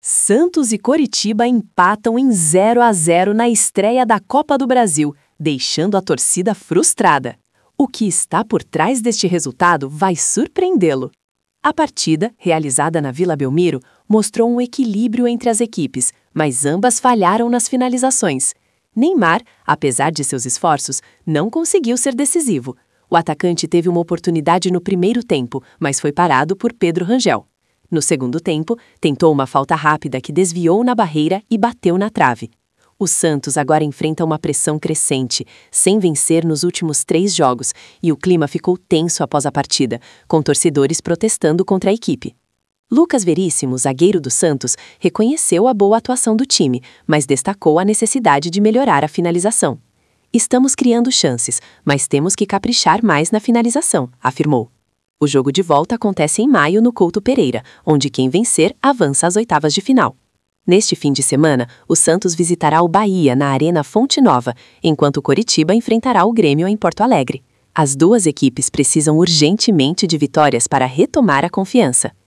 Santos e Coritiba empatam em 0-0 na estreia da Copa do Brasil, deixando a torcida frustrada. O que está por trás deste resultado vai surpreendê-lo. A partida, realizada na Vila Belmiro, mostrou um equilíbrio entre as equipes, mas ambas falharam nas finalizações. Neymar, apesar de seus esforços, não conseguiu ser decisivo. O atacante teve uma oportunidade no primeiro tempo, mas foi parado por Pedro Rangel. No segundo tempo, tentou uma falta rápida que desviou na barreira e bateu na trave. O Santos agora enfrenta uma pressão crescente, sem vencer nos últimos 3 jogos, e o clima ficou tenso após a partida, com torcedores protestando contra a equipe. Lucas Veríssimo, zagueiro do Santos, reconheceu a boa atuação do time, mas destacou a necessidade de melhorar a finalização. "Estamos criando chances, mas temos que caprichar mais na finalização", afirmou. O jogo de volta acontece em maio no Couto Pereira, onde quem vencer avança às oitavas de final. Neste fim de semana, o Santos visitará o Bahia na Arena Fonte Nova, enquanto o Coritiba enfrentará o Grêmio em Porto Alegre. As duas equipes precisam urgentemente de vitórias para retomar a confiança.